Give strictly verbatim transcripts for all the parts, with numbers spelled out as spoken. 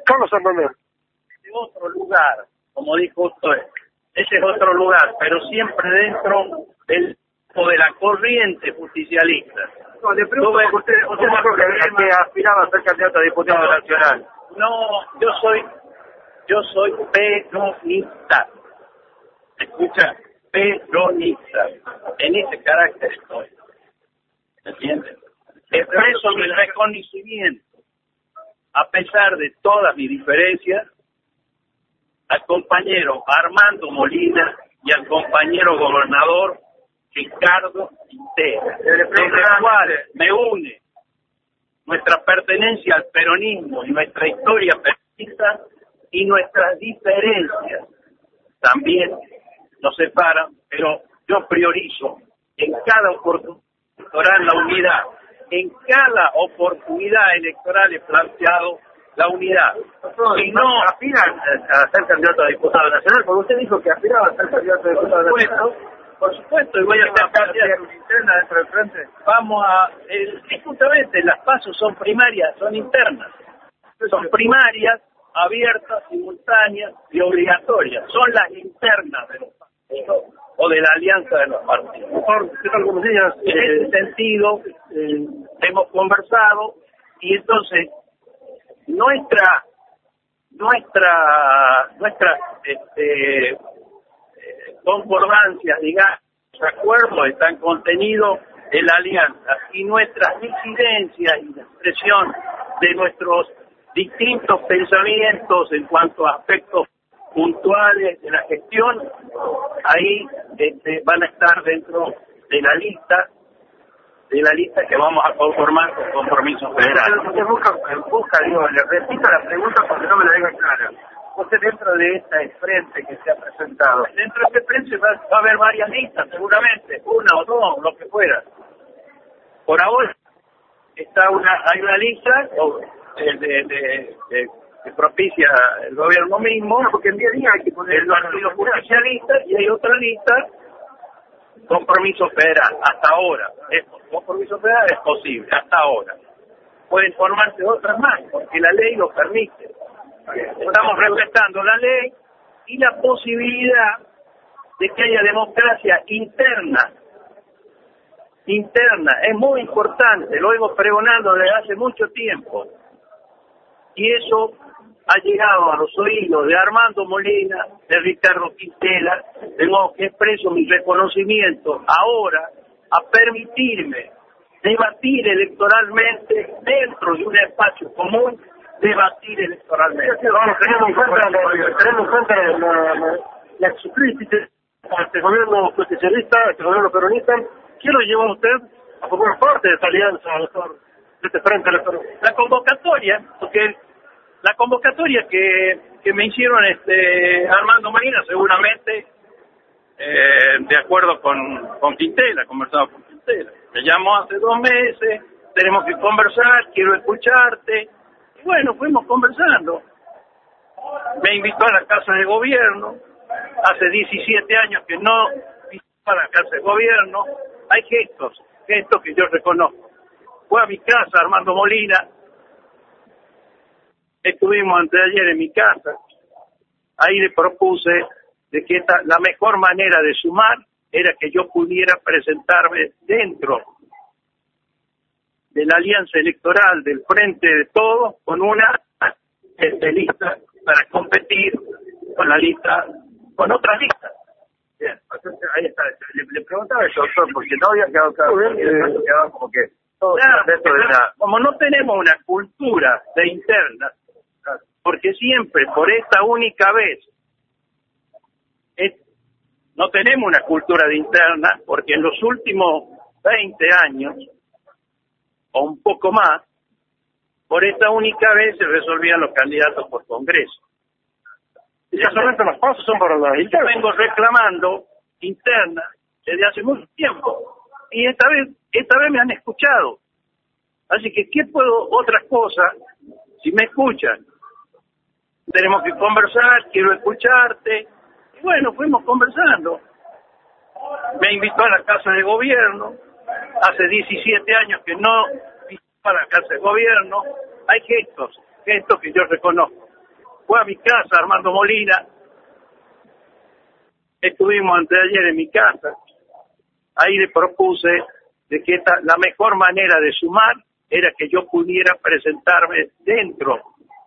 Carlos Santander. De otro lugar, como dijo usted, ese es otro lugar, pero siempre dentro del o de la corriente justicialista. No, le pregunto porque usted, usted dijo que, que aspiraba a ser candidato a diputado no, nacional. No, yo soy, yo soy peronista. Escucha, peronista. En ese carácter estoy. ¿Entiendes? Expreso mi reconocimiento, a pesar de todas mis diferencias, al compañero Armando Molina y al compañero gobernador Ricardo Quintela, desde el cual me une nuestra pertenencia al peronismo y nuestra historia peronista y nuestras diferencias también nos separan, pero yo priorizo en cada oportunidad electoral la unidad. En cada oportunidad electoral he planteado la unidad. Si no aspiran a ser candidato a diputado nacional, porque usted dijo que aspiraba a ser candidato a diputado nacional. Por supuesto, y voy a ser candidato interna dentro del frente. Vamos a, el, justamente las pasos son primarias, son internas. Son primarias, abiertas, simultáneas y obligatorias. Son las internas de los partidos o de la alianza de los partidos. ¿Qué tal, como decías? En ese sentido, eh, hemos conversado y entonces nuestra nuestra nuestra este, concordancias, digamos, los acuerdos están contenidos en la alianza y nuestras disidencias y la expresión de nuestros distintos pensamientos en cuanto a aspectos puntuales de la gestión, ahí este, van a estar dentro de la lista de la lista que vamos a conformar con Compromiso Federal. Usted busca, busca, digo, le repito la pregunta porque no me la diga clara. Usted dentro de este frente que se ha presentado, dentro de este frente va, va a haber varias listas, seguramente, una o dos, lo que fuera. Por ahora está una, hay una lista de, de, de, de, que propicia el gobierno mismo, porque en día a día hay que poner el partido justicialista y hay otra lista, Compromiso Federal, hasta ahora. Es, Compromiso Federal es posible, hasta ahora. Pueden formarse otras más, porque la ley lo permite. Estamos respetando la ley y la posibilidad de que haya democracia interna. Interna, es muy importante, lo hemos pregonado desde hace mucho tiempo. Y eso ha llegado a los oídos de Armando Molina, de Ricardo Quintela, de modo que expreso mi reconocimiento ahora a permitirme debatir electoralmente dentro de un espacio común, debatir electoralmente. Vamos, teniendo en cuenta, teniendo en cuenta la, la, la exocrítica a este gobierno justicialista, a este gobierno peronista, ¿quién lo llevó a usted a formar parte de esta alianza, doctor, de este frente electoral? La convocatoria, porque la convocatoria que, que me hicieron este Armando Molina, seguramente, eh, de acuerdo con, con Quintela, conversado con Quintela. Me llamó hace dos meses, tenemos que conversar, quiero escucharte. Y bueno, fuimos conversando. Me invitó a la Casa de Gobierno. Hace diecisiete años que no visitaba la Casa de Gobierno. Hay gestos, gestos que yo reconozco. Fue a mi casa, Armando Molina. Estuvimos antes de ayer en mi casa. Ahí le propuse de que esta, la mejor manera de sumar era que yo pudiera presentarme dentro de la alianza electoral del Frente de Todos con una este, lista para competir con la lista, con otra lista. Bien, ahí está. Le, le preguntaba eso, doctor, porque no había quedado claro. Eh, quedaba como que todo claro, dentro de la... Como no tenemos una cultura de interna, porque siempre, por esta única vez, es, no tenemos una cultura de interna, porque en los últimos veinte años, o un poco más, por esta única vez se resolvían los candidatos por Congreso. Y solamente los pasos son para la interna. Yo vengo reclamando interna desde hace mucho tiempo, y esta vez, esta vez me han escuchado. Así que, ¿qué puedo otra cosa si me escuchan? Tenemos que conversar, quiero escucharte. Y bueno, fuimos conversando. Me invitó a la Casa de Gobierno. Hace diecisiete años que no visitaba la Casa de Gobierno. Hay gestos, gestos que yo reconozco. fue a mi casa, Armando Molina. Estuvimos anteayer en mi casa. Ahí le propuse de que esta, la mejor manera de sumar era que yo pudiera presentarme dentro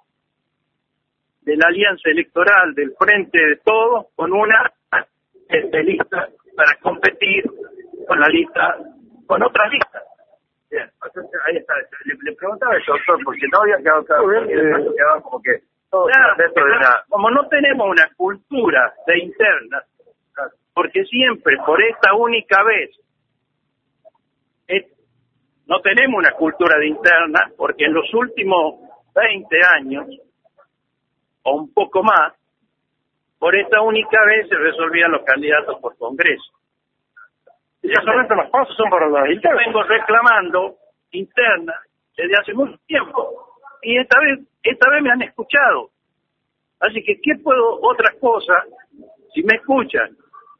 de la alianza electoral del Frente de Todos con una este, lista para competir con la lista, con otra lista. Bien, ahí está. Le, le preguntaba eso, doctor, porque no había quedado claro. Eh, quedaba como que todo claro, dentro de una... Como no tenemos una cultura de interna, porque siempre, por esta única vez, es, no tenemos una cultura de interna, porque en los últimos veinte años, o un poco más, por esta única vez se resolvían los candidatos por Congreso. Y solamente los pasos son para la Yo vengo reclamando interna desde hace mucho tiempo, y esta vez, esta vez me han escuchado. Así que, ¿qué puedo, otra cosa, si me escuchan,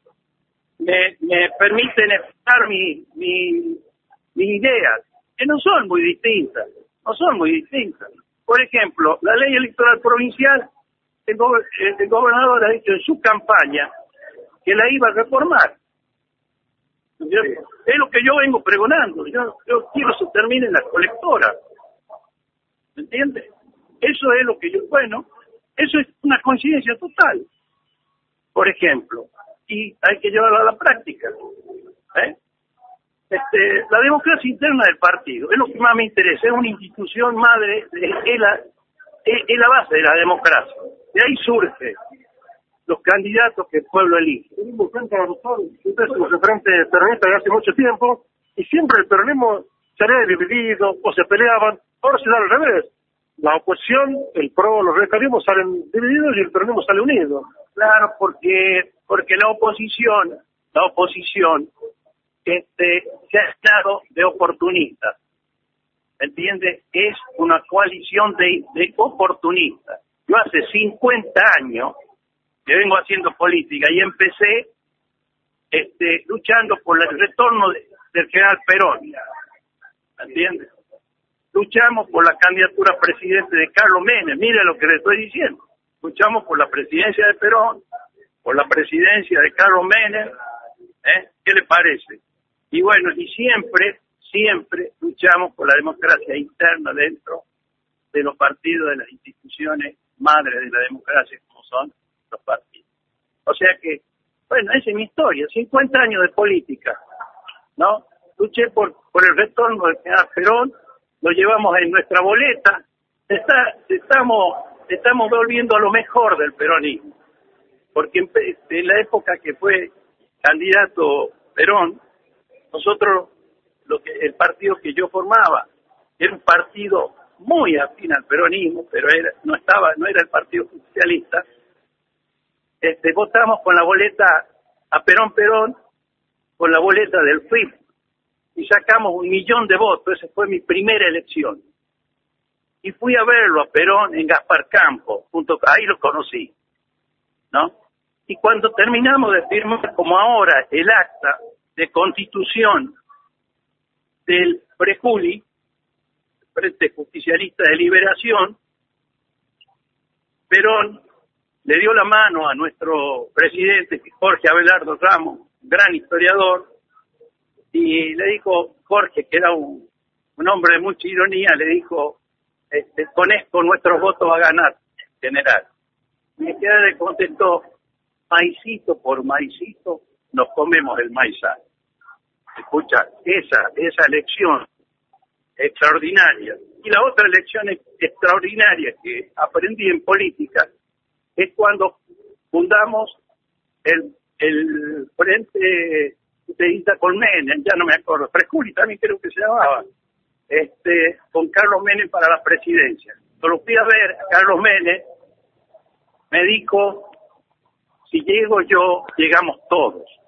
me, me permiten expresar mi, mi, mis ideas, que no son muy distintas, no son muy distintas. Por ejemplo, la ley electoral provincial, el, go el gobernador ha dicho en su campaña que la iba a reformar. Sí. Es lo que yo vengo pregonando. Yo, yo quiero que se termine la colectora. ¿Me entiendes? Eso es lo que yo... Bueno, eso es una coincidencia total. Por ejemplo, y hay que llevarlo a la práctica. ¿Eh? Este, la democracia interna del partido es lo que más me interesa. Es una institución madre, es la, es, es la base de la democracia. De ahí surge los candidatos que el pueblo elige. Tenemos cuenta, doctor, usted es un referente peronista de hace mucho tiempo, y siempre el peronismo se había dividido o se peleaban. Ahora se da al revés. La oposición, el pro, los radicalismos salen divididos y el peronismo sale unido. Claro, porque porque la oposición, la oposición, este, se ha estado de oportunista. ¿Entiende? Es una coalición de, de oportunistas. Yo hace cincuenta años que vengo haciendo política y empecé este, luchando por el retorno de, del general Perón. ¿Entiendes? Luchamos por la candidatura a presidente de Carlos Menem. Mire lo que le estoy diciendo. Luchamos por la presidencia de Perón, por la presidencia de Carlos Menem. ¿Eh? ¿Qué le parece? Y bueno, y siempre, siempre luchamos por la democracia interna dentro de los partidos, de las instituciones madres de la democracia, como son los partidos. O sea que, bueno, esa es mi historia, cincuenta años de política, ¿no? Luché por, por el retorno del general Perón, lo llevamos en nuestra boleta, está, estamos, estamos volviendo a lo mejor del peronismo, porque en, en la época que fue candidato Perón, nosotros, lo que el partido que yo formaba, era un partido muy afín al peronismo, pero era, no estaba, no era el partido socialista. Este, votamos con la boleta a Perón Perón, con la boleta del F I P, y sacamos un millón de votos. Esa fue mi primera elección. Y fui a verlo a Perón en Gaspar Campo, junto, ahí lo conocí, ¿no? Y cuando terminamos de firmar, como ahora, el acta de constitución del Prejuli, Frente Justicialista de Liberación, Perón le dio la mano a nuestro presidente, Jorge Abelardo Ramos, gran historiador, y le dijo, Jorge, que era un, un hombre de mucha ironía, le dijo, este, con esto nuestros votos va a ganar, general. Y le contestó, maicito por maicito, nos comemos el maizal. Escucha, esa, esa elección extraordinaria. Y la otra elección extraordinaria que aprendí en política es cuando fundamos el, el Frente Justicialista con Menem, ya no me acuerdo, Prejuli también creo que se llamaba, este, con Carlos Menem para la presidencia. Cuando fui a ver a Carlos Menem, me dijo, si llego yo, llegamos todos.